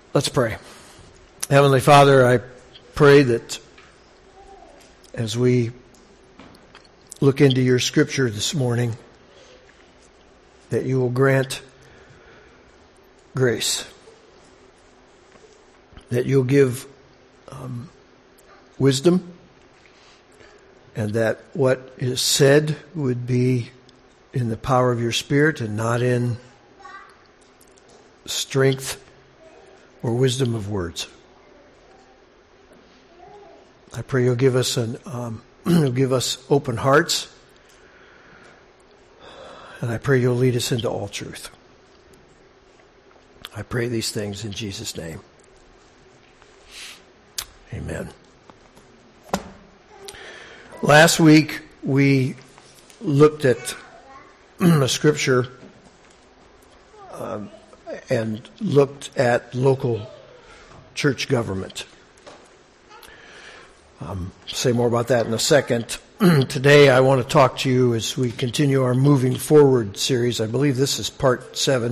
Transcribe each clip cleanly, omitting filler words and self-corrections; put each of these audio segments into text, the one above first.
Let's pray. Heavenly Father, I pray that as we look into your scripture this morning, that you will grant grace, that you'll give wisdom, and that what is said would be in the power of your Spirit and not in strength or wisdom of words. I pray you'll give us you'll give us open hearts, and I pray you'll lead us into all truth. I pray these things in Jesus' name. Amen. Last week we looked at a scripture and looked at local church government. Say more about that in a second. Today I want to talk to you as we continue our Moving Forward series. I believe this is part 7.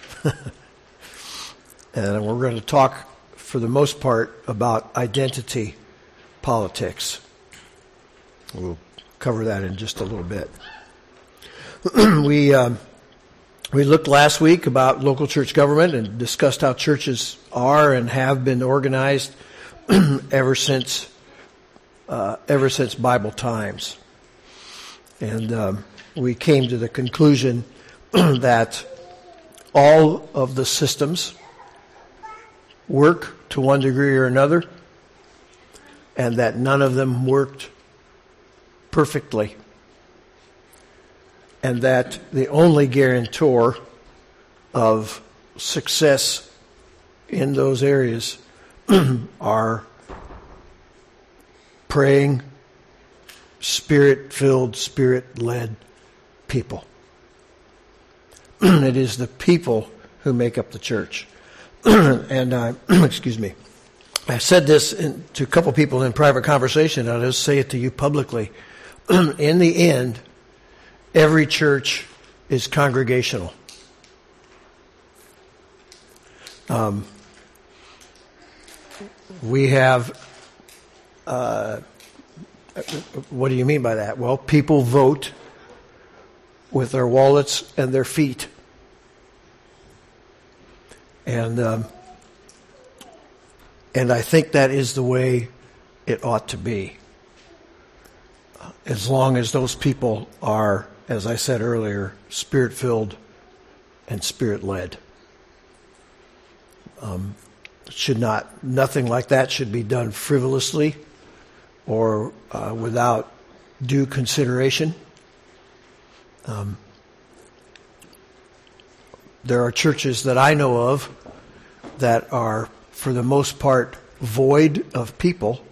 And we're going to talk, for the most part, about identity politics. We'll cover that in just a little bit. We looked last week about local church government and discussed how churches are and have been organized ever since Bible times. And we came to the conclusion that all of the systems work to one degree or another, and that none of them worked perfectly. And that the only guarantor of success in those areas are praying, Spirit-filled, Spirit-led people. It is the people who make up the church. And excuse me, I said this to a couple people in private conversation, and I'll just say it to you publicly. In the end, every church is congregational. We have, what do you mean by that? Well, people vote with their wallets and their feet. And I think that is the way it ought to be. As long as those people are, as I said earlier, Spirit-filled and Spirit-led. Nothing like that should be done frivolously or without due consideration. There are churches that I know of that are, for the most part, void of people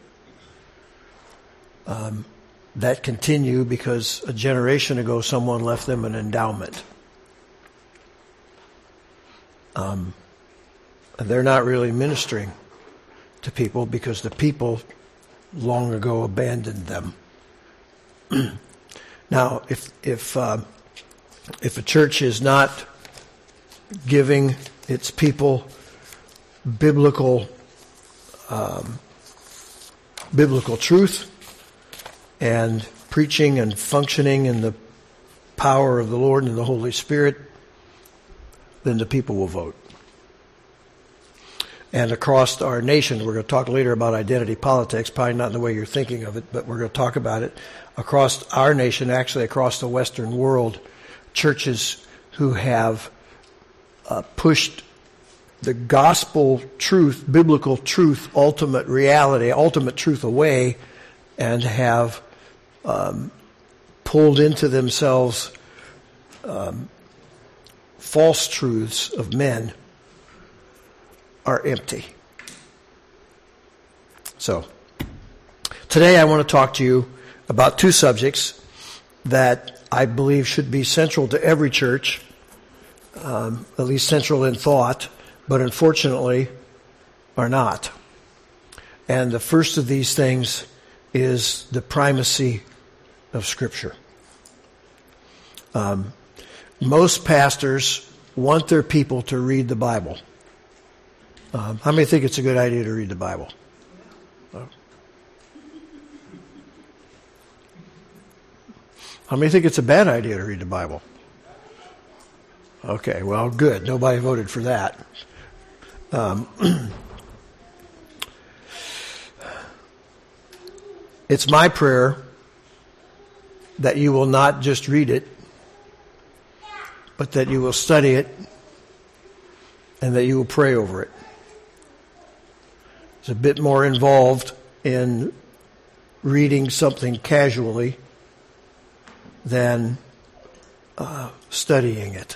that continue because a generation ago someone left them an endowment. And they're not really ministering to people because the people long ago abandoned them. Now, if a church is not giving its people biblical truth and preaching and functioning in the power of the Lord and the Holy Spirit, then the people will vote. And across our nation, we're going to talk later about identity politics, probably not in the way you're thinking of it, but we're going to talk about it. Across our nation, actually across the Western world, churches who have pushed the gospel truth, biblical truth, ultimate reality, ultimate truth away, and have pulled into themselves false truths of men, are empty. So, today I want to talk to you about two subjects that I believe should be central to every church, at least central in thought, but unfortunately are not. And the first of these things is the primacy of Scripture. Most pastors want their people to read the Bible. How many think it's a good idea to read the Bible? How many think it's a bad idea to read the Bible? Okay, well, good. Nobody voted for that. It's my prayer that you will not just read it, but that you will study it and that you will pray over it. It's a bit more involved in reading something casually than studying it.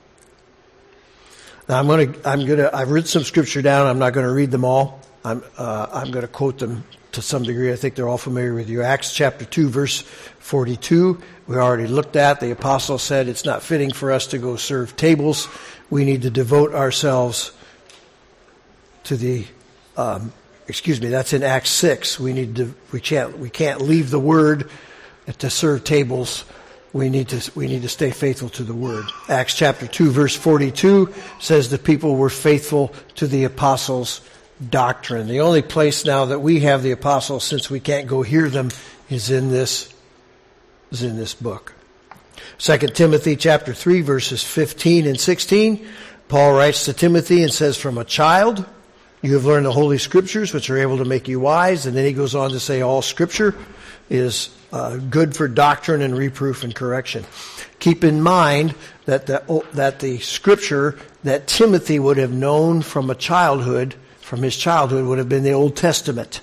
Now I've written some scripture down. I'm not going to read them all. I'm going to quote them to some degree. I think they're all familiar with you. Acts chapter 2, verse 42. We already looked at. The apostle said it's not fitting for us to go serve tables. We need to devote ourselves to the. That's in Acts 6. We can't leave the word to serve tables. We need to stay faithful to the word. Acts chapter 2, verse 42 says the people were faithful to the apostles' doctrine. The only place now that we have the apostles, since we can't go hear them, is in this book. 2 Timothy chapter 3, verses 15 and 16. Paul writes to Timothy and says, "From a child you have learned the Holy Scriptures, which are able to make you wise." And then he goes on to say all Scripture is good for doctrine and reproof and correction. Keep in mind that the Scripture that Timothy would have known from his childhood would have been the Old Testament,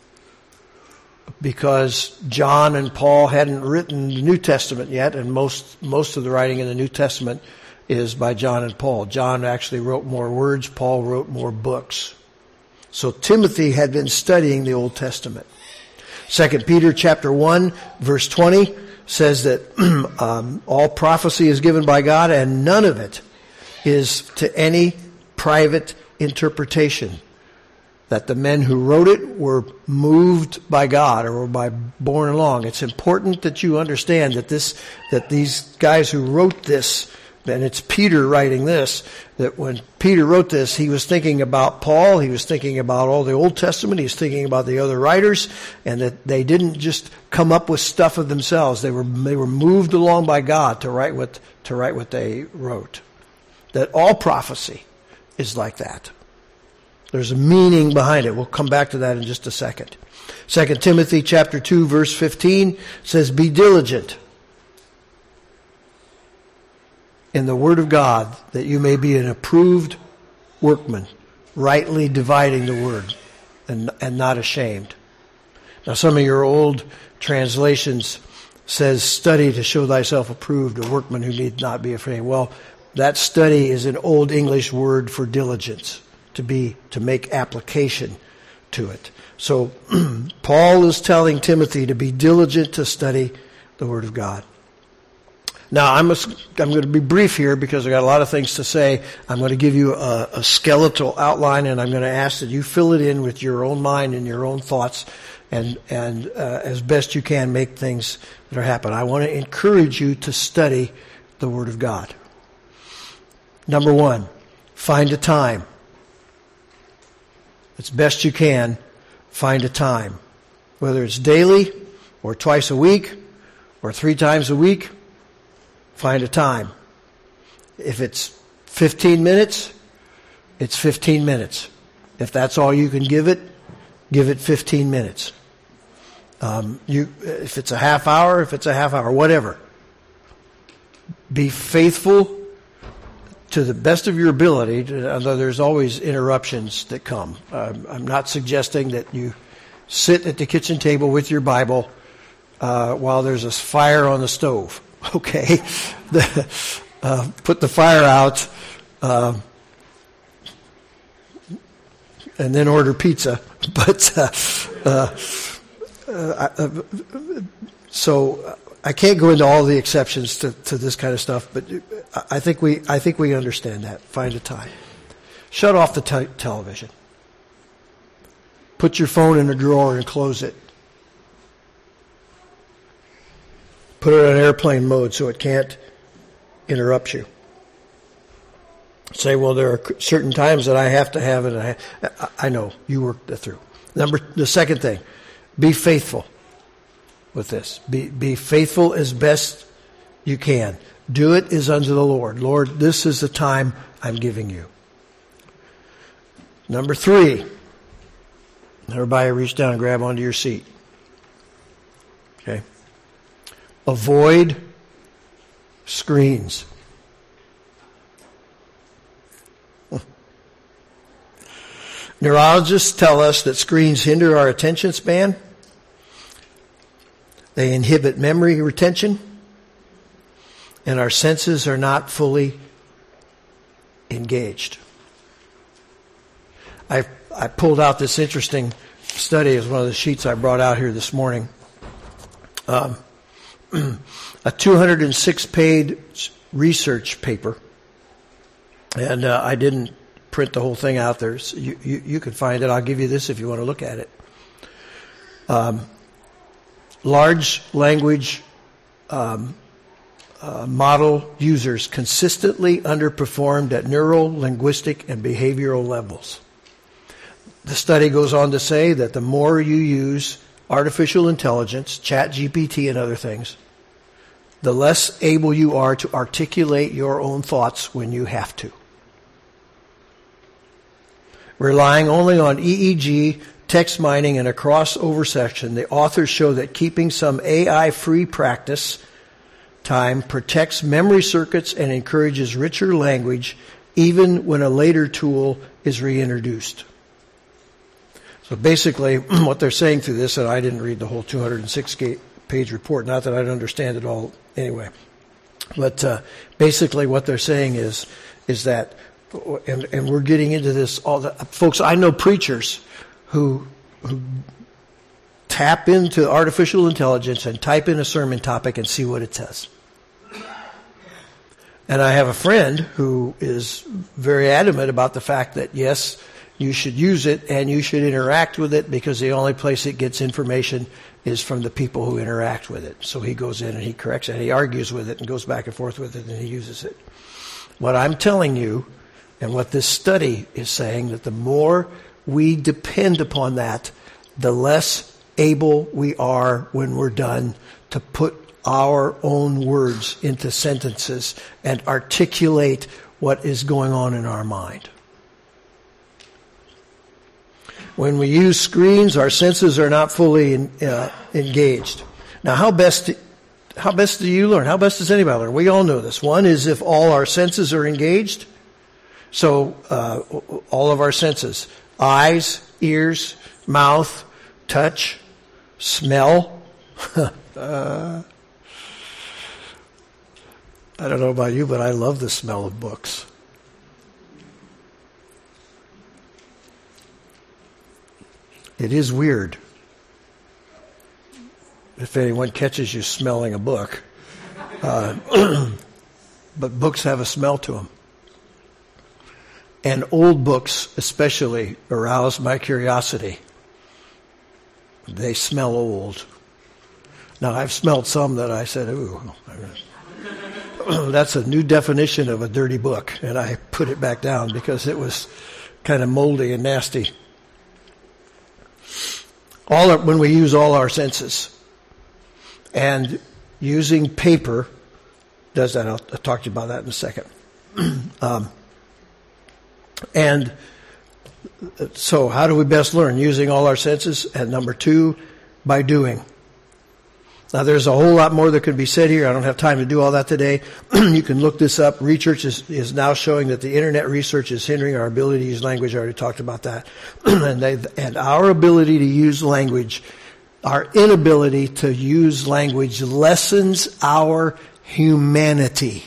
because John and Paul hadn't written the New Testament yet, and most of the writing in the New Testament is by John and Paul. John actually wrote more words. Paul wrote more books. So Timothy had been studying the Old Testament. 2 Peter chapter 1, verse 20 says that all prophecy is given by God, and none of it is to any private interpretation. That the men who wrote it were moved by God or were borne along. It's important that you understand that these guys who wrote this, and it's Peter writing this, that when Peter wrote this, he was thinking about Paul, he was thinking about all the Old Testament, he was thinking about the other writers, and that they didn't just come up with stuff of themselves. They were moved along by God to write what they wrote. That all prophecy is like that. There's a meaning behind it. We'll come back to that in just a second. 2 Timothy chapter 2, verse 15 says, "Be diligent in the word of God, that you may be an approved workman, rightly dividing the word, and not ashamed." Now, some of your old translations says, "Study to show thyself approved, a workman who need not be ashamed." Well, that study is an old English word for diligence, to make application to it. So Paul is telling Timothy to be diligent to study the Word of God. Now, I'm going to be brief here because I've got a lot of things to say. I'm going to give you a skeletal outline, and I'm going to ask that you fill it in with your own mind and your own thoughts, and as best you can make things that are happening. I want to encourage you to study the Word of God. Number one, find a time. As best you can, find a time. Whether it's daily or twice a week or 3 times a week, find a time. If it's 15 minutes, it's 15 minutes. If that's all you can give it 15 minutes. If it's a half hour, whatever. Be faithful to the best of your ability, although there's always interruptions that come. I'm not suggesting that you sit at the kitchen table with your Bible while there's a fire on the stove. Okay? Put the fire out and then order pizza. But so I can't go into all the exceptions to this kind of stuff, but I think we understand that. Find a time. Shut off the television. Put your phone in a drawer and close it. Put it on airplane mode so it can't interrupt you. Say, well, there are certain times that I have to have it. I know you work that through. The second thing, be faithful with this. Be faithful as best you can. Do it as unto the Lord. Lord, this is the time I'm giving you. Number 3, everybody reach down and grab onto your seat. Okay. Avoid screens. Neurologists tell us that screens hinder our attention span. They inhibit memory retention. And our senses are not fully engaged. I pulled out this interesting study as one of the sheets I brought out here this morning. A 206-page research paper. And I didn't print the whole thing out there. So you can find it. I'll give you this if you want to look at it. Large language model users consistently underperformed at neural, linguistic, and behavioral levels. The study goes on to say that the more you use artificial intelligence, ChatGPT and other things, the less able you are to articulate your own thoughts when you have to. Relying only on EEG, text mining, and a crossover section, the authors show that keeping some AI-free practice time protects memory circuits and encourages richer language even when a later tool is reintroduced. So basically, what they're saying through this, and I didn't read the whole 206-page report, not that I'd understand it all anyway, but basically what they're saying is that, and we're getting into this all the folks. I know preachers who tap into artificial intelligence and type in a sermon topic and see what it says. And I have a friend who is very adamant about the fact that, yes, you should use it and you should interact with it because the only place it gets information is from the people who interact with it. So he goes in and he corrects it, he argues with it and goes back and forth with it and he uses it. What I'm telling you, and what this study is saying, that the more we depend upon that, the less able we are when we're done to put our own words into sentences and articulate what is going on in our mind. When we use screens, our senses are not fully engaged. Now, how best do you learn? How best does anybody learn? We all know this. One is if all our senses are engaged. So all of our senses, eyes, ears, mouth, touch, smell. I don't know about you, but I love the smell of books. It is weird if anyone catches you smelling a book. But books have a smell to them. And old books especially arouse my curiosity. They smell old. Now, I've smelled some that I said, ooh, that's a new definition of a dirty book. And I put it back down because it was kind of moldy and nasty. When we use all our senses. And using paper does that. I'll talk to you about that in a second. And so how do we best learn? Using all our senses. And number 2, by doing. Now, there's a whole lot more that could be said here. I don't have time to do all that today. You can look this up. Research is now showing that the internet research is hindering our ability to use language. I already talked about that. And our ability to use language, our inability to use language lessens our humanity.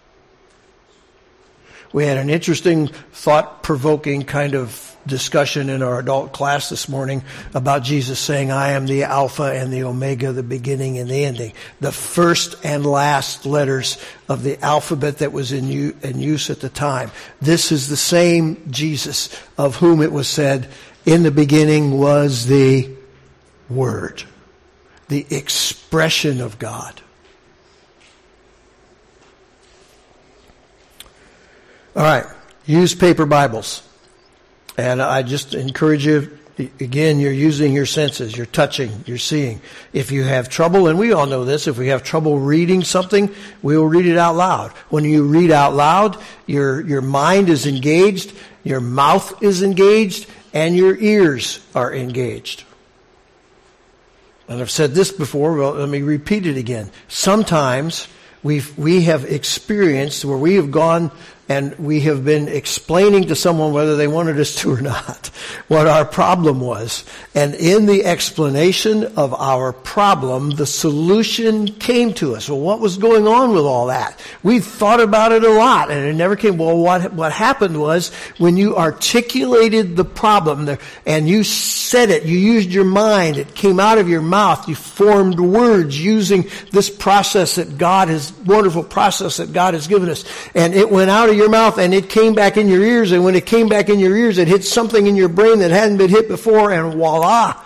We had an interesting, thought-provoking kind of discussion in our adult class this morning about Jesus saying, I am the Alpha and the Omega, the beginning and the ending. The first and last letters of the alphabet that was in use at the time. This is the same Jesus of whom it was said, in the beginning was the Word, the expression of God. All right. use paper Bibles. And I just encourage you, again, you're using your senses, you're touching, you're seeing. If you have trouble, and we all know this, if we have trouble reading something, we will read it out loud. When you read out loud, your mind is engaged, your mouth is engaged, and your ears are engaged. And I've said this before, well, let me repeat it again. Sometimes we have experienced where we have gone and we have been explaining to someone, whether they wanted us to or not, what our problem was. And in the explanation of our problem, the solution came to us. Well, what was going on with all that? We thought about it a lot, and it never came. Well, what happened was when you articulated the problem and you said it, you used your mind, it came out of your mouth, you formed words using this process that wonderful process that God has given us. And it went out of your mouth and it came back in your ears, and when it came back in your ears, it hit something in your brain that hadn't been hit before, and voila.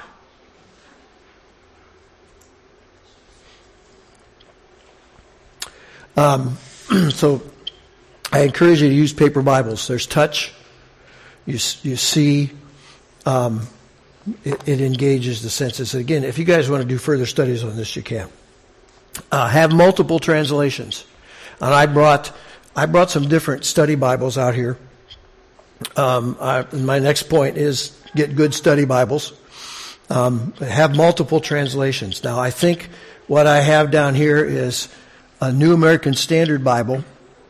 So I encourage you to use paper Bibles. There's touch. You see, it engages the senses. Again, if you guys want to do further studies on this, you can. Have multiple translations. And I brought some different study Bibles out here. My next point is get good study Bibles. Have multiple translations. Now, I think what I have down here is a New American Standard Bible,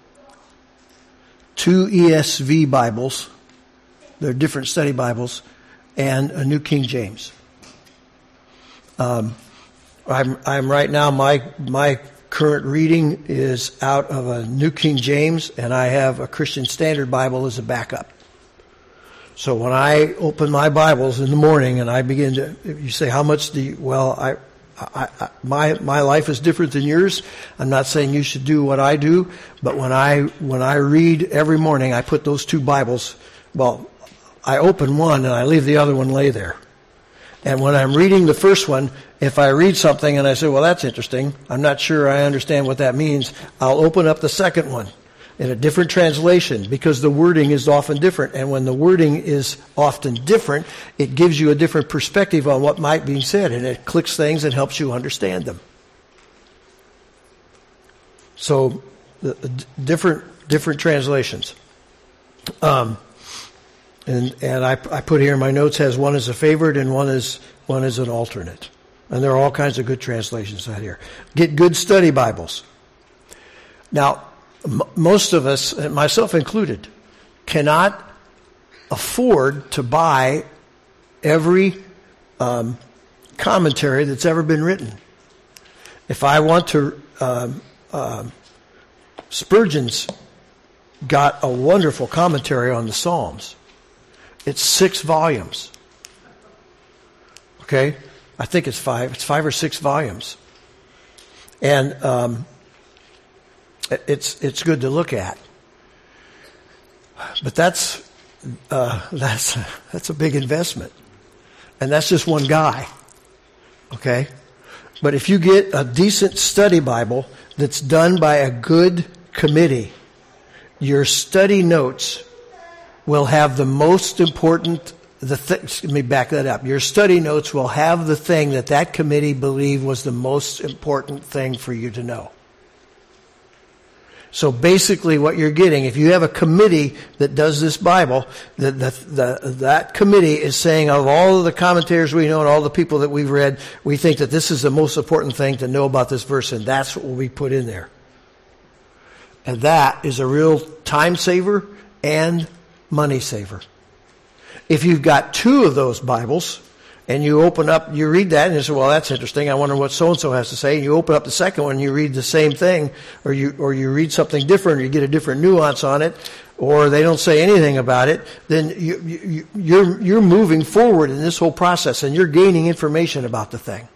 2 ESV Bibles, they're different study Bibles, and a New King James. I'm right now, my current reading is out of a New King James, and I have a Christian Standard Bible as a backup. So when I open my Bibles in the morning and I begin to, you say, how much do you, well, my life is different than yours. I'm not saying you should do what I do, but when I read every morning, I put those two Bibles, well, I open one and I leave the other one lay there. And when I'm reading the first one, if I read something and I say, well, that's interesting, I'm not sure I understand what that means, I'll open up the second one in a different translation, because the wording is often different. And when the wording is often different, it gives you a different perspective on what might be said, and it clicks things and helps you understand them. So, different translations. And I put here in my notes, has one as a favorite and one as an alternate. And there are all kinds of good translations out here. Get good study Bibles. Now, most of us, myself included, cannot afford to buy every commentary that's ever been written. If I want to, Spurgeon's got a wonderful commentary on the Psalms. It's 6 volumes. Okay? I think it's 5. It's 5 or 6 volumes. And it's good to look at. But that's a big investment. And that's just one guy. Okay? But if you get a decent study Bible that's done by a good committee, your study notes will have the most important, let me back that up. Your study notes will have the thing that committee believed was the most important thing for you to know. So basically what you're getting, if you have a committee that does this Bible, that committee is saying, of all of the commentators we know and all the people that we've read, we think that this is the most important thing to know about this verse, and that's what will be put in there. And that is a real time saver and money saver. If you've got 2 of those Bibles, and you open up, you read that, and you say, well, that's interesting. I wonder what so-and-so has to say. And you open up the second one, and you read the same thing, or you read something different, or you get a different nuance on it, or they don't say anything about it, then you're moving forward in this whole process, and you're gaining information about the thing.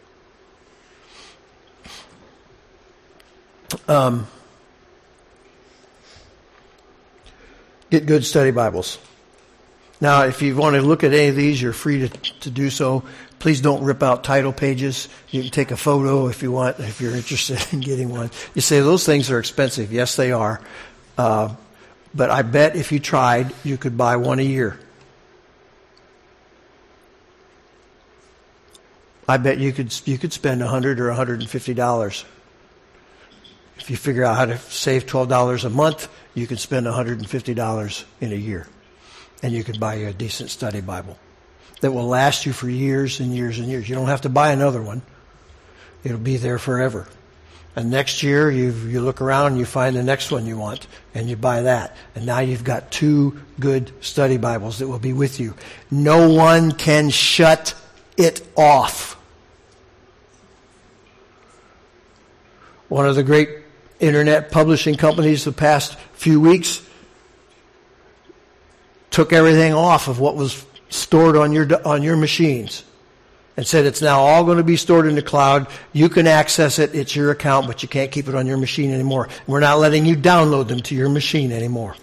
Get good study Bibles. Now, if you want to look at any of these, you're free to do so. Please don't rip out title pages. You can take a photo if you want, if you're interested in getting one. You say those things are expensive. Yes, they are. But I bet if you tried, you could buy one a year. I bet you could spend $100 or $150. If you figure out how to save $12 a month, you can spend $150 in a year. And you can buy you a decent study Bible that will last you for years and years and years. You don't have to buy another one. It'll be there forever. And next year, you look around and you find the next one you want, and you buy that. And now you've got 2 good study Bibles that will be with you. No one can shut it off. One of the great internet publishing companies the past few weeks took everything off of what was stored on your machines and said it's now all going to be stored in the cloud. You can access it. It's your account, but you can't keep it on your machine anymore. We're not letting you download them to your machine anymore.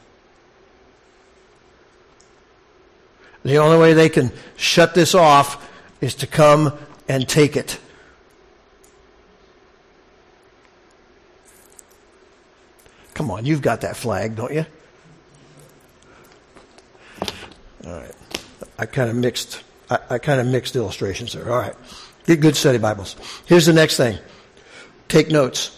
The only way they can shut this off is to come and take it. Come on, you've got that flag, don't you? All right. I kind of mixed illustrations there. All right. Get good study Bibles. Here's the next thing. Take notes.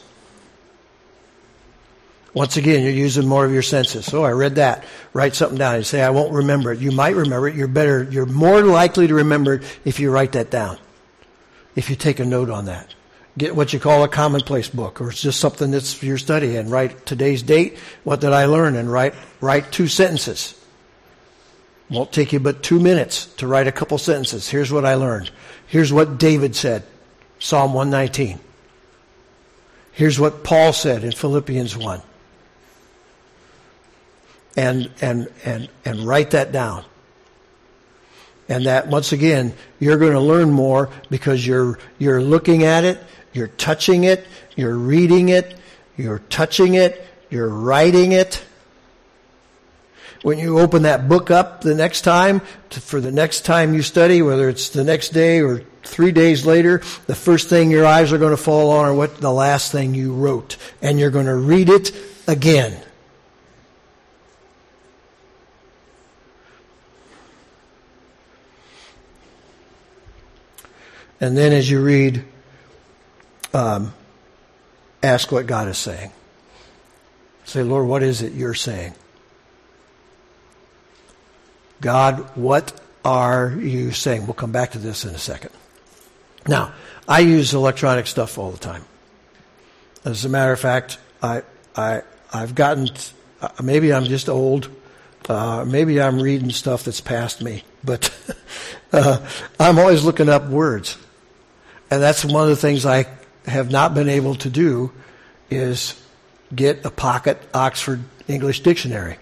Once again, you're using more of your senses. Oh, I read that. Write something down. You say, I won't remember it. You might remember it. You're more likely to remember it if you write that down. If you take a note on that. Get what you call a commonplace book, or it's just something that's your study, and write today's date, what did I learn, and write 2 sentences. Won't take you but 2 minutes to write a couple sentences. Here's what I learned. Here's what David said, Psalm 119. Here's what Paul said in Philippians 1. And write that down. And that, once again, you're going to learn more because you're looking at it, you're touching it, you're reading it, you're touching it, you're writing it. When you open that book up the next time, for the next time you study, whether it's the next day or 3 days later, the first thing your eyes are going to fall on are what the last thing you wrote. And you're going to read it again. And then as you read, ask what God is saying. Say, Lord, what is it you're saying? God, what are you saying? We'll come back to this in a second. Now, I use electronic stuff all the time. As a matter of fact, I've gotten, maybe I'm just old, maybe I'm reading stuff that's past me, but I'm always looking up words. And that's one of the things I have not been able to do is get a pocket Oxford English dictionary.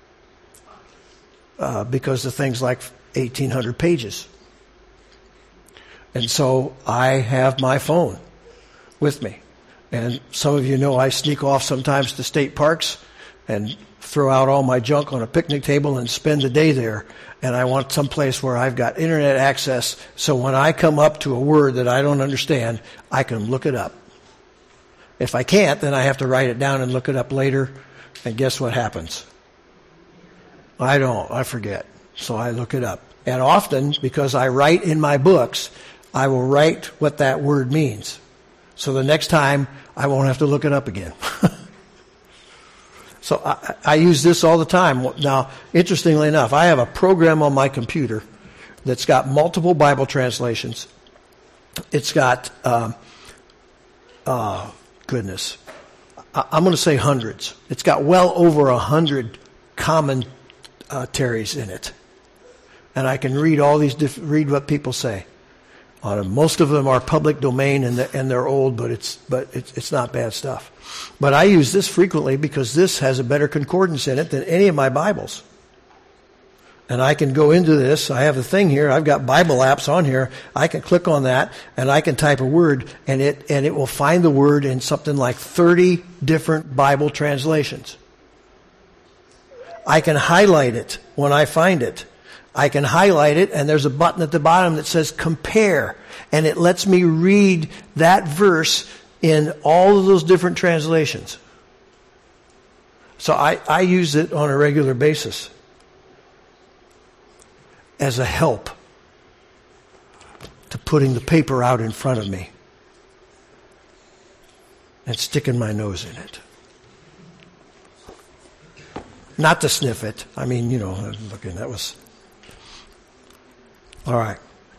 Because the thing's like 1,800 pages. And so I have my phone with me. And some of you know I sneak off sometimes to state parks and throw out all my junk on a picnic table and spend the day there. And I want some place where I've got internet access so when I come up to a word that I don't understand, I can look it up. If I can't, then I have to write it down and look it up later. And guess what happens? I forget. So I look it up. And often, because I write in my books, I will write what that word means. So the next time, I won't have to look it up again. So I use this all the time. Now, interestingly enough, I have a program on my computer that's got multiple Bible translations. It's got, goodness, I'm going to say hundreds. It's got well over 100 commentaries in it. And I can read all these, read what people say. Most of them are public domain and they're old, but it's not bad stuff. But I use this frequently because this has a better concordance in it than any of my Bibles. And I can go into this. I have the thing here. I've got Bible apps on here. I can click on that and I can type a word and it will find the word in something like 30 different Bible translations. I can highlight it when I find it. I can highlight it and there's a button at the bottom that says compare. And it lets me read that verse in all of those different translations. So I use it on a regular basis as a help to putting the paper out in front of me and sticking my nose in it. Not to sniff it. I mean, looking, that was... All right.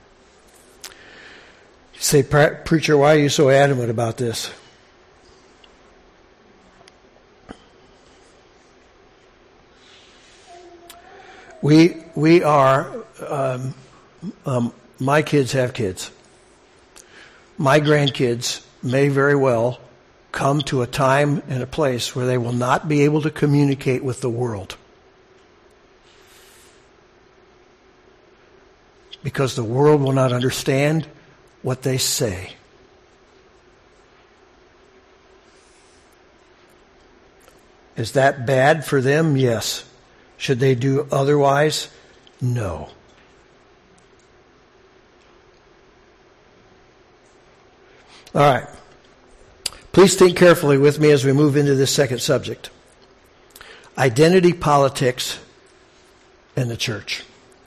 You say, preacher, why are you so adamant about this? We are, my kids have kids. My grandkids may very well come to a time and a place where they will not be able to communicate with the world. Because the world will not understand what they say. Is that bad for them? Yes. Should they do otherwise? No. All right. Please think carefully with me as we move into this second subject. Identity politics in the church.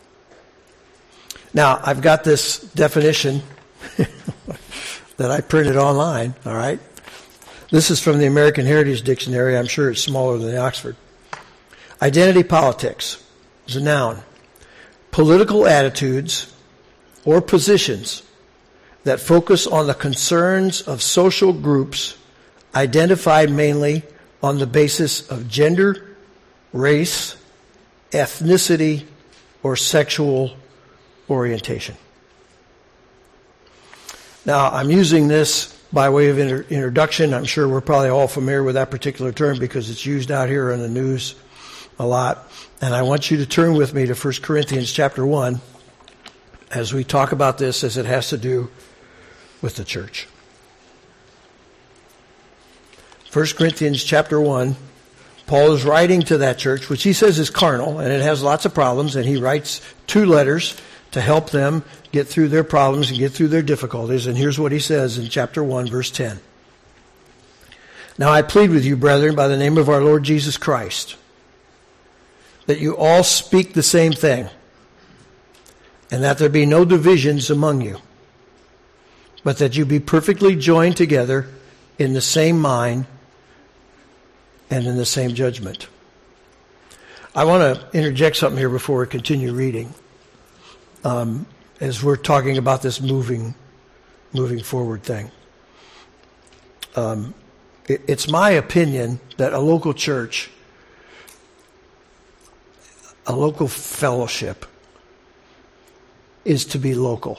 Now, I've got this definition that I printed online, all right? This is from the American Heritage Dictionary. I'm sure it's smaller than the Oxford. Identity politics is a noun. Political attitudes or positions that focus on the concerns of social groups identified mainly on the basis of gender, race, ethnicity, or sexual orientation. Now, I'm using this by way of introduction. I'm sure we're probably all familiar with that particular term because it's used out here in the news a lot. And I want you to turn with me to 1 Corinthians chapter 1 as we talk about this as it has to do with the church. 1 Corinthians chapter 1, Paul is writing to that church, which he says is carnal, and it has lots of problems, and he writes 2 letters to help them get through their problems and get through their difficulties. And here's what he says in chapter 1, verse 10. Now I plead with you, brethren, by the name of our Lord Jesus Christ, that you all speak the same thing, and that there be no divisions among you, but that you be perfectly joined together in the same mind and in the same judgment. I want to interject something here before we continue reading. As we're talking about this moving forward thing. It's my opinion that a local church, a local fellowship, is to be local.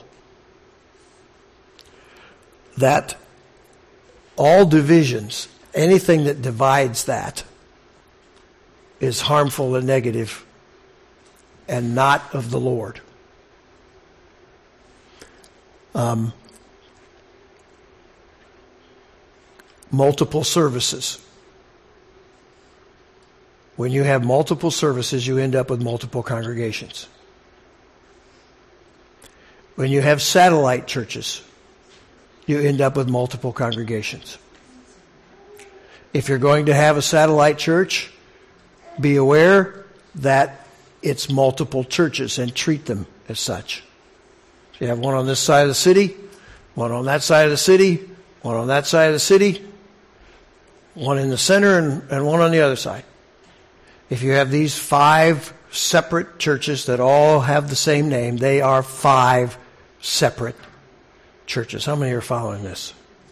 That all divisions, anything that divides that, is harmful and negative and not of the Lord. Multiple services. When you have multiple services, you end up with multiple congregations. When you have satellite churches, you end up with multiple congregations. If you're going to have a satellite church, be aware that it's multiple churches and treat them as such. You have one on this side of the city, one on that side of the city, one on that side of the city, one in the center, and one on the other side. If you have these 5 separate churches that all have the same name, they are 5 separate churches. How many are following this?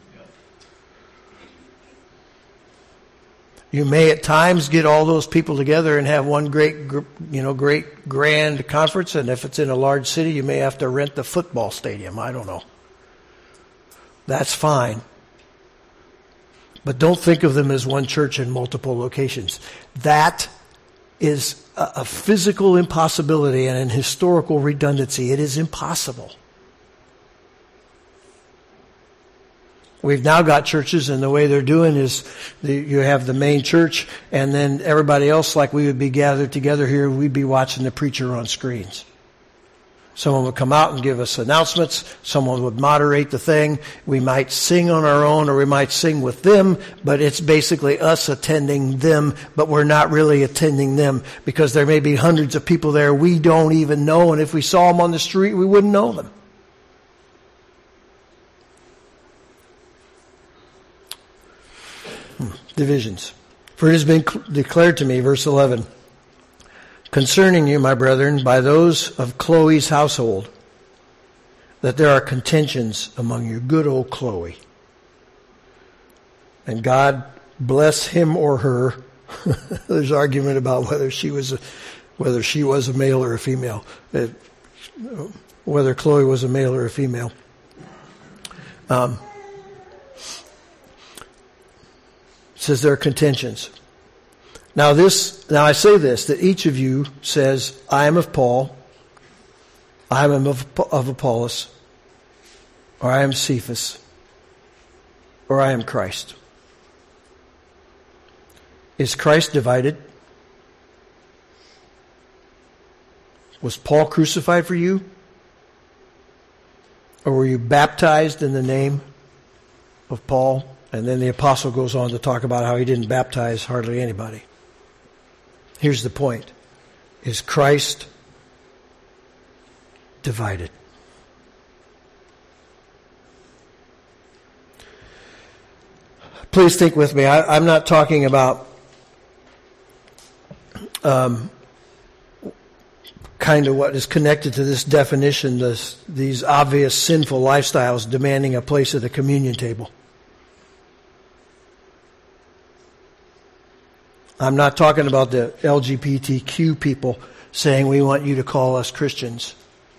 You may at times get all those people together and have one great grand conference, and if it's in a large city, you may have to rent the football stadium. I don't know. That's fine. But don't think of them as one church in multiple locations. That is a physical impossibility and an historical redundancy. It is impossible. We've now got churches, and the way they're doing is you have the main church, and then everybody else, like we would be gathered together here, we'd be watching the preacher on screens. Someone would come out and give us announcements. Someone would moderate the thing. We might sing on our own or we might sing with them, but it's basically us attending them, but we're not really attending them because there may be hundreds of people there we don't even know, and if we saw them on the street, we wouldn't know them. Divisions. For it has been declared to me, verse 11, concerning you, my brethren, by those of Chloe's household, that there are contentions among you. Good old Chloe. And God bless him or her. There's argument about whether she was a male or a female. Whether Chloe was a male or a female. It says there are contentions. Now I say this, that each of you says, I am of Paul, I am of Apollos, or I am Cephas, or I am Christ. Is Christ divided? Was Paul crucified for you? Or were you baptized in the name of Paul? And then the apostle goes on to talk about how he didn't baptize hardly anybody. Here's the point. Is Christ divided? Please think with me. I'm not talking about kind of what is connected to this definition, these obvious sinful lifestyles demanding a place at the communion table. I'm not talking about the LGBTQ people saying we want you to call us Christians.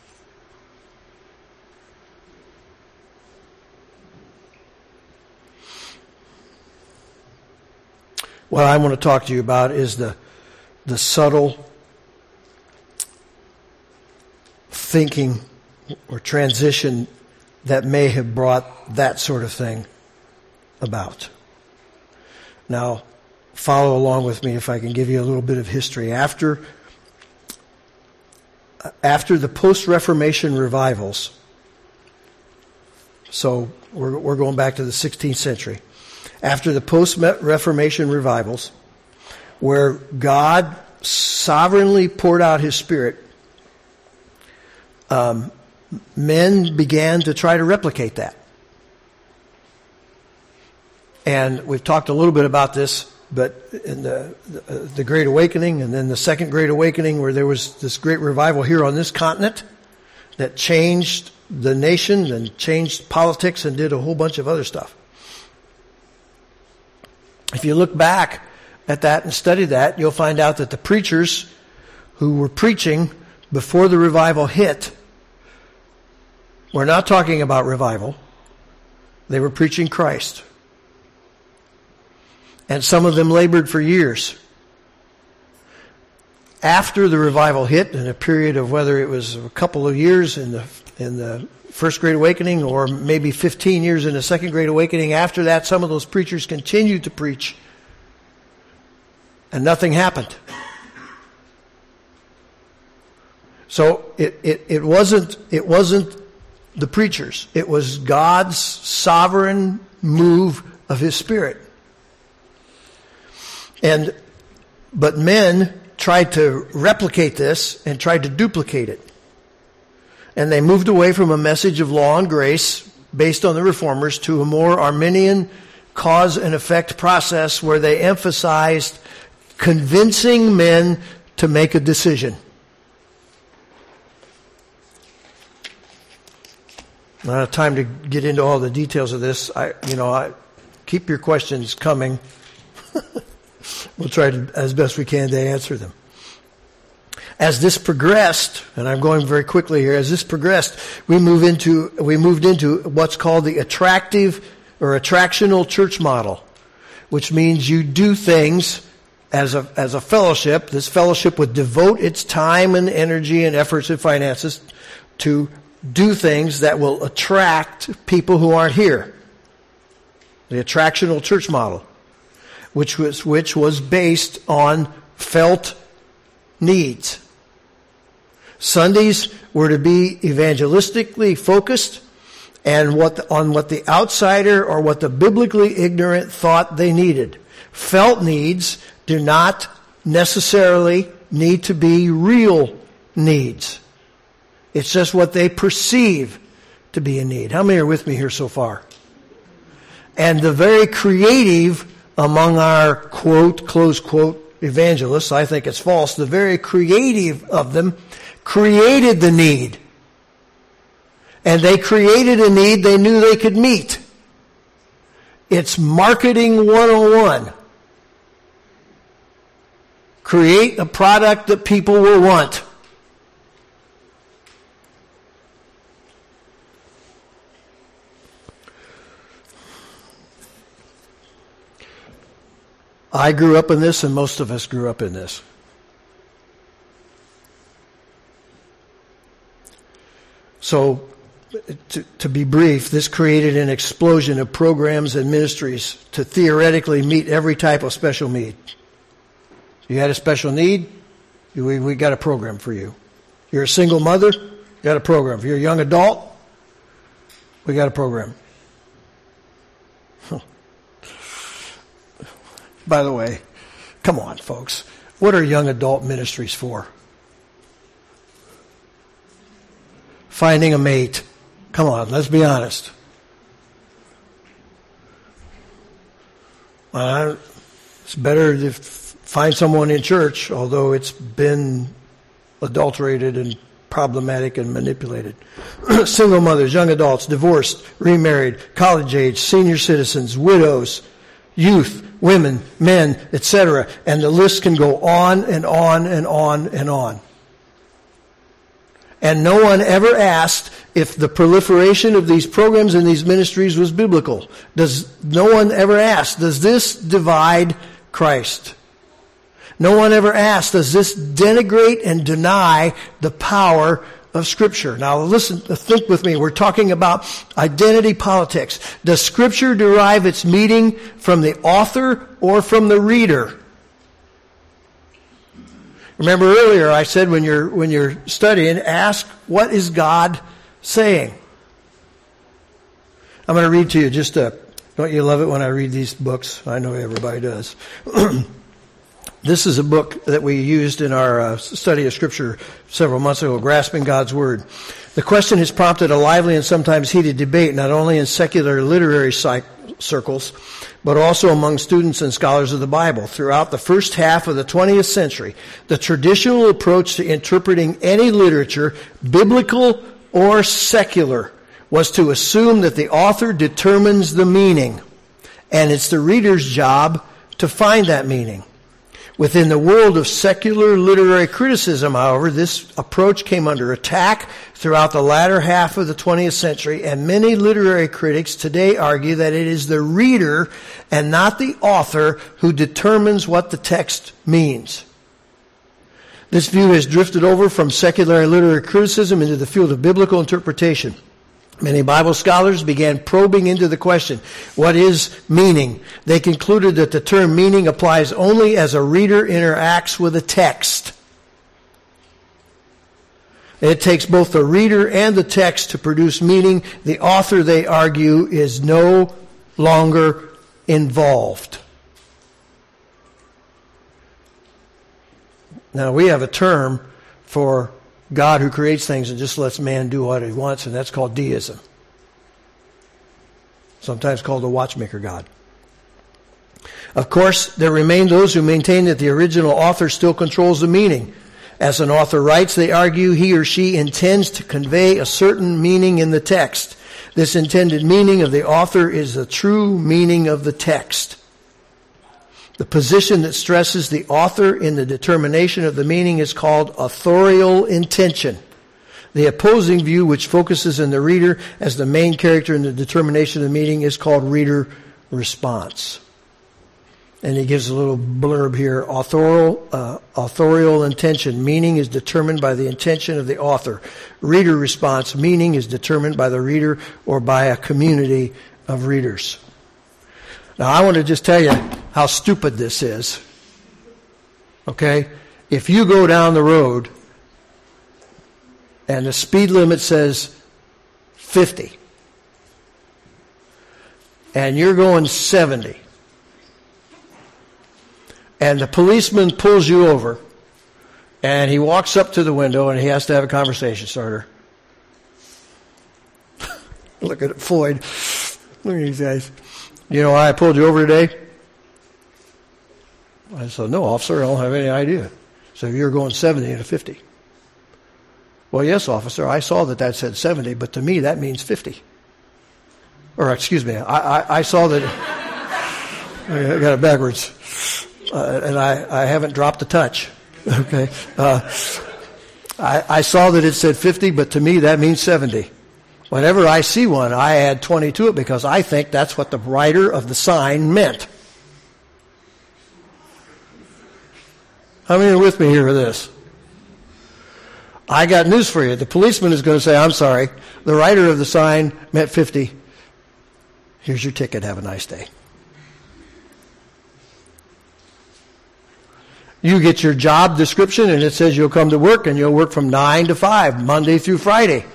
What I want to talk to you about is the subtle thinking or transition that may have brought that sort of thing about. Now, follow along with me if I can give you a little bit of history. After the post-Reformation revivals, so we're going back to the 16th century. After the post-Reformation revivals, where God sovereignly poured out His Spirit, men began to try to replicate that. And we've talked a little bit about this, but in the Great Awakening and then the Second Great Awakening, where there was this great revival here on this continent that changed the nation and changed politics and did a whole bunch of other stuff. If you look back at that and study that, you'll find out that the preachers who were preaching before the revival hit were not talking about revival. They were preaching Christ. And some of them labored for years. After the revival hit, in a period of whether it was a couple of years in the First Great Awakening or maybe 15 years in the Second Great Awakening, after that some of those preachers continued to preach and nothing happened. So it wasn't the preachers. It was God's sovereign move of His Spirit. But men tried to replicate this and tried to duplicate it. And they moved away from a message of law and grace based on the Reformers to a more Arminian cause and effect process where they emphasized convincing men to make a decision. I don't have time to get into all the details of this. I keep your questions coming. We'll try to, as best we can, to answer them. As this progressed, and I'm going very quickly here, as this progressed, we moved into what's called the attractive or attractional church model, which means you do things as a fellowship. This fellowship would devote its time and energy and efforts and finances to do things that will attract people who aren't here. The attractional church model, which was based on felt needs. Sundays were to be evangelistically focused and on what the outsider or what the biblically ignorant thought they needed. Felt needs do not necessarily need to be real needs. It's just what they perceive to be a need. How many are with me here so far? And the very creative among our quote, close quote, evangelists, I think it's false, the very creative of them created the need. And they created a need they knew they could meet. It's marketing 101. Create a product that people will want. I grew up in this, and most of us grew up in this. So, to be brief, this created an explosion of programs and ministries to theoretically meet every type of special need. You had a special need, we got a program for you. You're a single mother, got a program. If you're a young adult, we got a program. By the way, come on, folks. What are young adult ministries for? Finding a mate. Come on, let's be honest. It's better to find someone in church, although it's been adulterated and problematic and manipulated. Single mothers, young adults, divorced, remarried, college age, senior citizens, widows, youth, women, men, etc. And the list can go on and on and on and on. And no one ever asked if the proliferation of these programs and these ministries was biblical. No one ever asked, does this divide Christ? No one ever asked, does this denigrate and deny the power of Scripture? Now listen, think with me. We're talking about identity politics. Does Scripture derive its meaning from the author or from the reader? Remember earlier I said when you're studying, ask, what is God saying? I'm going to read to you don't you love it when I read these books? I know everybody does. This is a book that we used in our study of Scripture several months ago, Grasping God's Word. The question has prompted a lively and sometimes heated debate, not only in secular literary circles, but also among students and scholars of the Bible. Throughout the first half of the 20th century, the traditional approach to interpreting any literature, biblical or secular, was to assume that the author determines the meaning, and it's the reader's job to find that meaning. Within the world of secular literary criticism, however, this approach came under attack throughout the latter half of the 20th century, and many literary critics today argue that it is the reader and not the author who determines what the text means. This view has drifted over from secular literary criticism into the field of biblical interpretation. Many Bible scholars began probing into the question, what is meaning? They concluded that the term meaning applies only as a reader interacts with a text. It takes both the reader and the text to produce meaning. The author, they argue, is no longer involved. Now, we have a term for God who creates things and just lets man do what he wants, and that's called deism. Sometimes called the watchmaker God. Of course, there remain those who maintain that the original author still controls the meaning. As an author writes, they argue he or she intends to convey a certain meaning in the text. This intended meaning of the author is the true meaning of the text. The position that stresses the author in the determination of the meaning is called authorial intention. The opposing view, which focuses on the reader as the main character in the determination of the meaning, is called reader response. And he gives a little blurb here. Authorial intention. Meaning is determined by the intention of the author. Reader response. Meaning is determined by the reader or by a community of readers. Now, I want to just tell you how stupid this is. Okay? If you go down the road and the speed limit says 50, and you're going 70, and the policeman pulls you over, and he walks up to the window, and he has to have a conversation starter. Look at Floyd. Look at these guys. You know why I pulled you over today? I said, no, officer, I don't have any idea. So you're going 70 and a 50. Well, yes, officer, I saw that said 70, but to me that means 50. Or, excuse me, I saw that. I got it backwards. And I haven't dropped a touch. Okay. I saw that it said 50, but to me that means 70. Whenever I see one, I add 20 to it because I think that's what the writer of the sign meant. How many are with me here with this? I got news for you. The policeman is going to say, I'm sorry, the writer of the sign meant 50. Here's your ticket. Have a nice day. You get your job description and it says you'll come to work and you'll work from 9 to 5, Monday through Friday.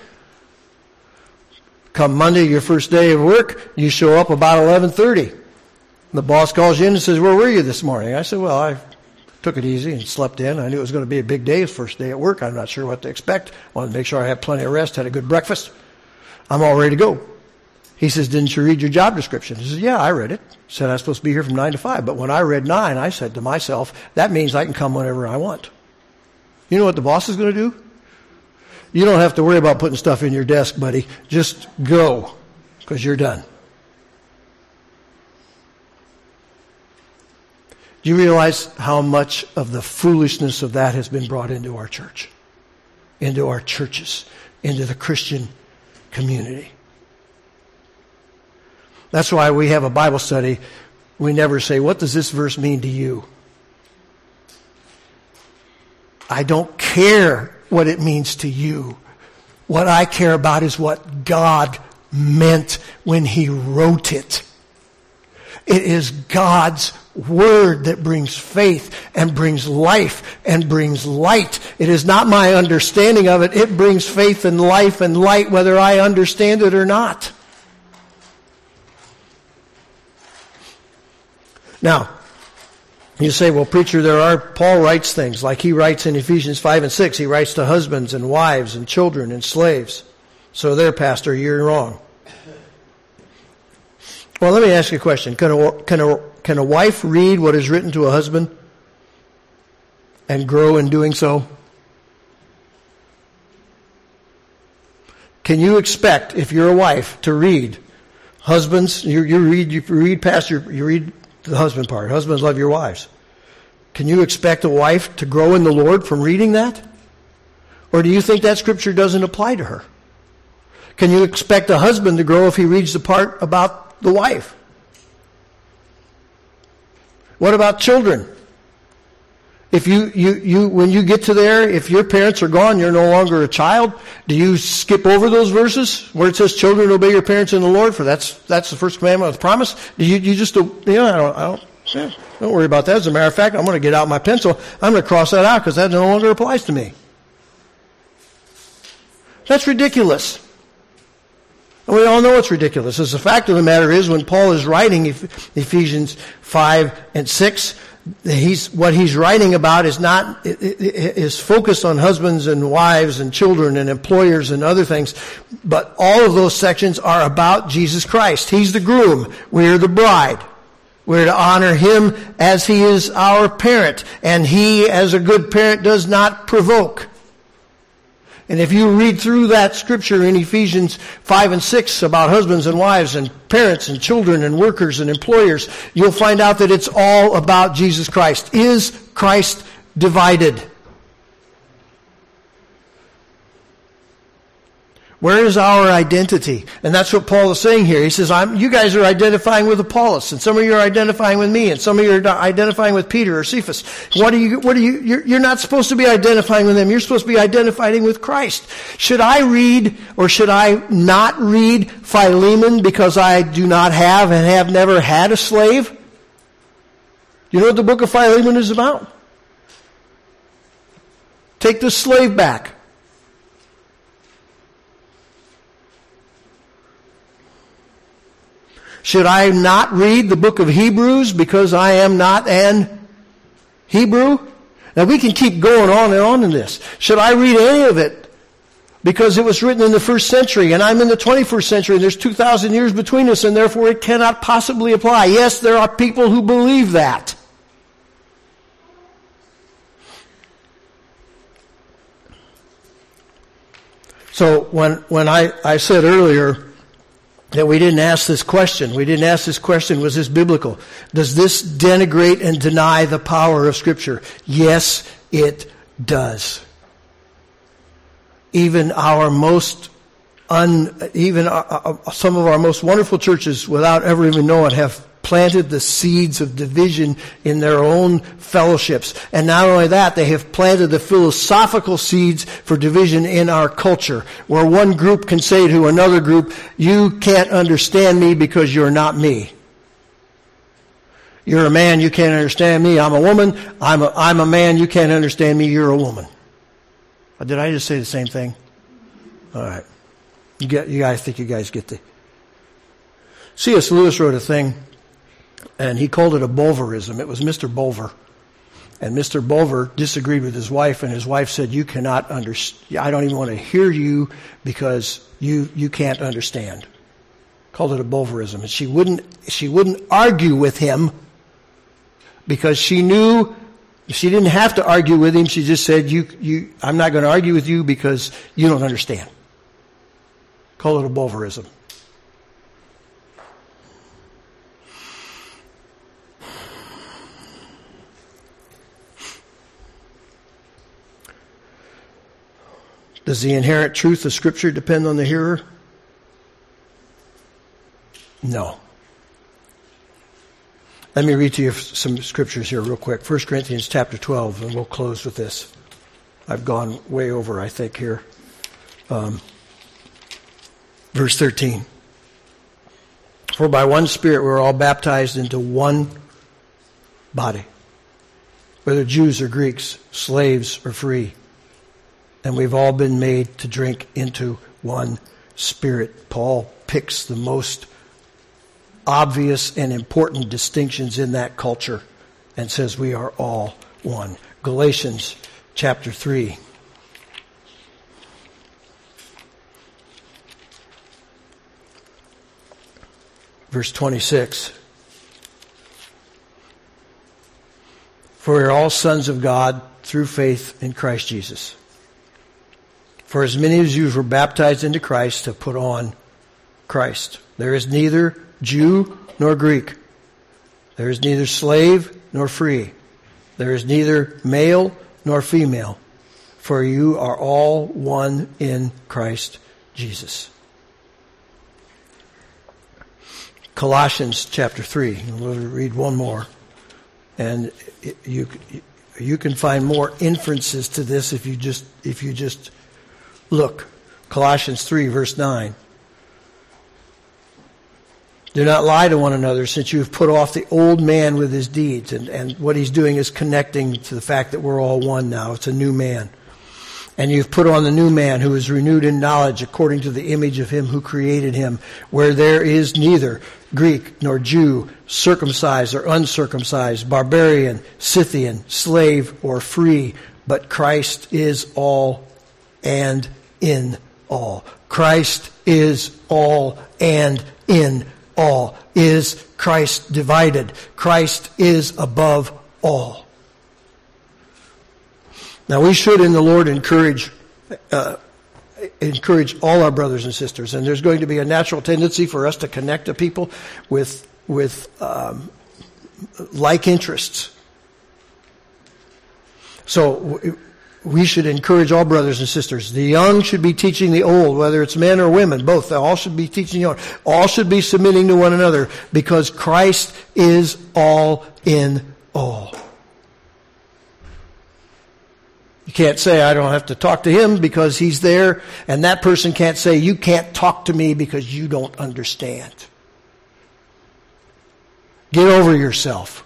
Come Monday, your first day of work, you show up about 11:30. The boss calls you in and says, where were you this morning? I said, well, I took it easy and slept in. I knew it was going to be a big day, first day at work. I'm not sure what to expect. Wanted to make sure I had plenty of rest, had a good breakfast. I'm all ready to go. He says, didn't you read your job description? He says, yeah, I read it. Said I was supposed to be here from 9 to 5. But when I read 9, I said to myself, that means I can come whenever I want. You know what the boss is going to do? You don't have to worry about putting stuff in your desk, buddy. Just go, because you're done. Do you realize how much of the foolishness of that has been brought into our church, into our churches, into the Christian community? That's why we have a Bible study. We never say, what does this verse mean to you? I don't care what it means to you. What I care about is what God meant when He wrote it. It is God's Word that brings faith and brings life and brings light. It is not my understanding of it. It brings faith and life and light whether I understand it or not. Now, you say, well, preacher, Paul writes things like he writes in Ephesians 5 and 6. He writes to husbands and wives and children and slaves. So there, pastor, you're wrong. Well, let me ask you a question. Can a wife read what is written to a husband and grow in doing so? Can you expect, if you're a wife, to read husbands? You read the husband part. Husbands, love your wives. Can you expect a wife to grow in the Lord from reading that? Or do you think that scripture doesn't apply to her? Can you expect a husband to grow if he reads the part about the wife? What about children? If when you get to there, if your parents are gone, you're no longer a child, do you skip over those verses where it says, children, obey your parents in the Lord, for that's the first commandment with promise? Do you just, don't worry about that. As a matter of fact, I'm going to get out my pencil. I'm going to cross that out because that no longer applies to me. That's ridiculous. And we all know it's ridiculous. As the fact of the matter is, when Paul is writing Ephesians 5 and 6, what he's writing about is focused on husbands and wives and children and employers and other things. But all of those sections are about Jesus Christ. He's the groom. We're the bride. We're to honor Him as He is our parent. And He, as a good parent, does not provoke. And if you read through that scripture in Ephesians 5 and 6 about husbands and wives and parents and children and workers and employers, you'll find out that it's all about Jesus Christ. Is Christ divided? Where is our identity? And that's what Paul is saying here. He says, you guys are identifying with Apollos, and some of you are identifying with me, and some of you are identifying with Peter or Cephas. You're not supposed to be identifying with them. You're supposed to be identifying with Christ. Should I read or should I not read Philemon because I do not have and have never had a slave? You know what the book of Philemon is about? Take the slave back. Should I not read the book of Hebrews because I am not an Hebrew? Now we can keep going on and on in this. Should I read any of it because it was written in the first century and I'm in the 21st century and there's 2,000 years between us and therefore it cannot possibly apply? Yes, there are people who believe that. So when I said earlier that we didn't ask this question, was this biblical? Does this denigrate and deny the power of Scripture? Yes, it does. Even some of our most wonderful churches, without ever even knowing it, have planted the seeds of division in their own fellowships. And not only that, they have planted the philosophical seeds for division in our culture, where one group can say to another group, you can't understand me because you're not me. You're a man, you can't understand me. I'm a woman, I'm a man, you can't understand me, you're a woman. Did I just say the same thing? All right. I think you guys get the... C.S. Lewis wrote a thing, and he called it a Bulverism. It was Mr. Bulver. And Mr. Bulver disagreed with his wife, and his wife said, you cannot understand. I don't even want to hear you because you can't understand. Called it a Bulverism. And she wouldn't argue with him because she knew she didn't have to argue with him. She just said, I'm not going to argue with you because you don't understand. Call it a Bulverism. Does the inherent truth of Scripture depend on the hearer? No. Let me read to you some scriptures here real quick. 1 Corinthians chapter 12, and we'll close with this. I've gone way over, I think, here. Verse 13. For by one Spirit we're all baptized into one body, whether Jews or Greeks, slaves or free. And we've all been made to drink into one Spirit. Paul picks the most obvious and important distinctions in that culture and says we are all one. Galatians chapter 3. Verse 26. For we are all sons of God through faith in Christ Jesus. For as many as you were baptized into Christ have put on Christ. There is neither Jew nor Greek. There is neither slave nor free. There is neither male nor female. For you are all one in Christ Jesus. Colossians chapter 3. We'll read one more. And you can find more inferences to this if you just look. Colossians 3 verse 9. Do not lie to one another, since you have put off the old man with his deeds. And what he's doing is connecting to the fact that we're all one now. It's a new man. And you've put on the new man, who is renewed in knowledge according to the image of him who created him, where there is neither Greek nor Jew, circumcised or uncircumcised, barbarian, Scythian, slave or free, but Christ is all and in all. Christ is all and in all. Is Christ divided? Christ is above all. Now we should in the Lord encourage all our brothers and sisters, and there's going to be a natural tendency for us to connect to people with like interests. So we should encourage all brothers and sisters. The young should be teaching the old, whether it's men or women, both. They all should be teaching the old. All should be submitting to one another, because Christ is all in all. You can't say, I don't have to talk to him because he's there, and that person can't say, you can't talk to me because you don't understand. Get over yourself.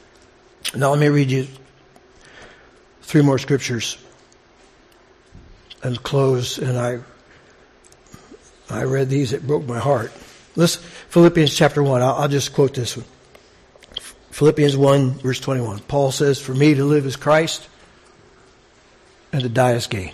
Now let me read you 3 more scriptures. and close, and I read these, it broke my heart. Listen, Philippians chapter 1, I'll just quote this one. Philippians 1, verse 21. Paul says, "For me to live is Christ, and to die is gain."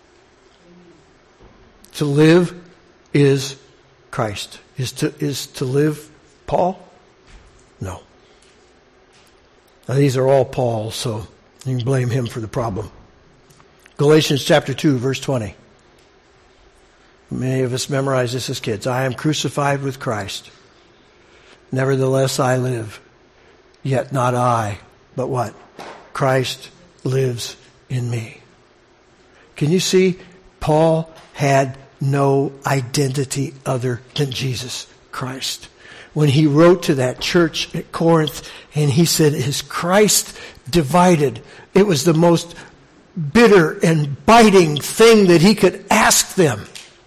To live is Christ. Is to live Paul? No. Now these are all Paul, so you can blame him for the problem. Galatians chapter 2, verse 20. Many of us memorize this as kids. "I am crucified with Christ. Nevertheless I live. Yet not I, but what? Christ lives in me." Can you see? Paul had no identity other than Jesus Christ. When he wrote to that church at Corinth and he said, "Is Christ divided?" It was the most bitter and biting thing that he could ask them.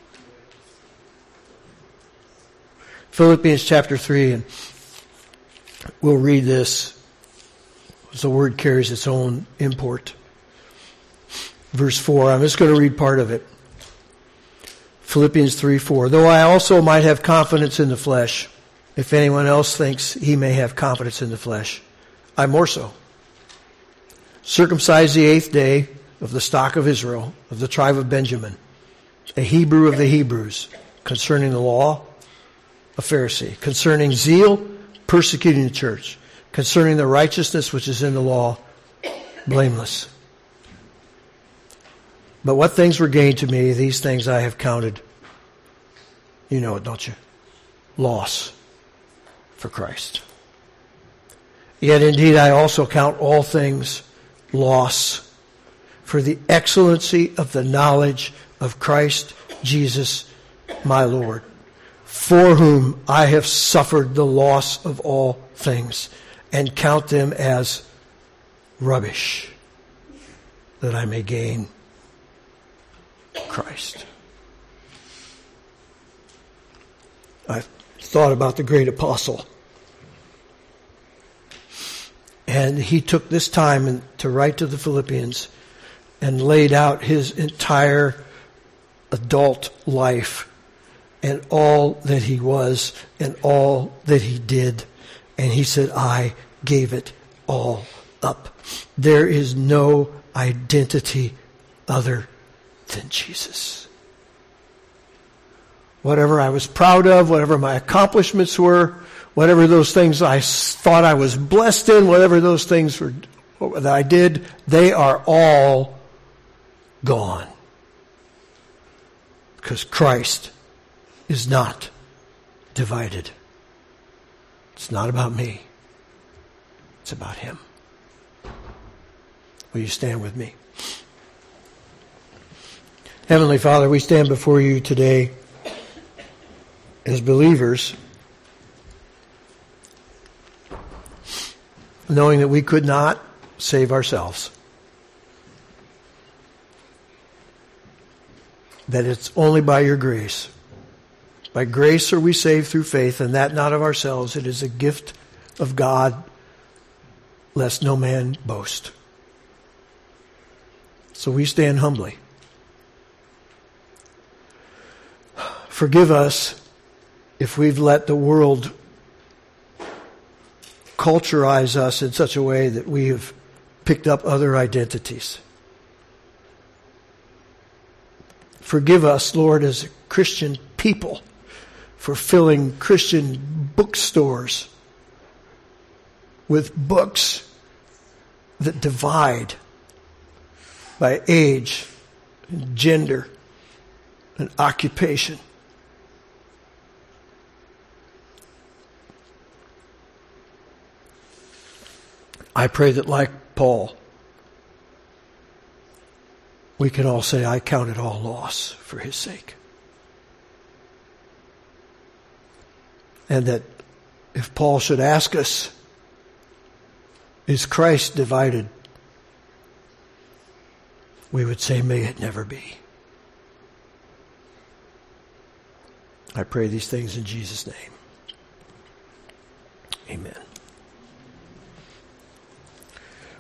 Philippians chapter 3, and we'll read this. The word carries its own import. Verse 4, I'm just going to read part of it. Philippians 3:4. "Though I also might have confidence in the flesh, if anyone else thinks he may have confidence in the flesh, I more so. Circumcised the 8th day, of the stock of Israel, of the tribe of Benjamin, a Hebrew of the Hebrews, concerning the law, a Pharisee, concerning zeal, persecuting the church, concerning the righteousness which is in the law, blameless. But what things were gained to me, these things I have counted," you know it, don't you? "Loss for Christ. Yet indeed I also count all things loss for the excellency of the knowledge of Christ Jesus my Lord, for whom I have suffered the loss of all things, and count them as rubbish, that I may gain Christ." I thought about the great apostle. And he took this time to write to the Philippians and laid out his entire adult life and all that he was and all that he did. And he said, "I gave it all up." There is no identity other than Jesus. Whatever I was proud of, whatever my accomplishments were, whatever those things I thought I was blessed in, whatever those things were that I did, they are all gone. Because Christ is not divided. It's not about me. It's about Him. Will you stand with me? Heavenly Father, we stand before you today as believers, knowing that we could not save ourselves. That it's only by your grace. By grace are we saved through faith, and that not of ourselves. It is a gift of God, lest no man boast. So we stand humbly. Forgive us if we've let the world culturize us in such a way that we have picked up other identities. Forgive us, Lord, as a Christian people, for filling Christian bookstores with books that divide by age, and gender, and occupation. I pray that, like Paul, we can all say, "I count it all loss for His sake." And that if Paul should ask us, "Is Christ divided?" we would say, "May it never be." I pray these things in Jesus' name. Amen.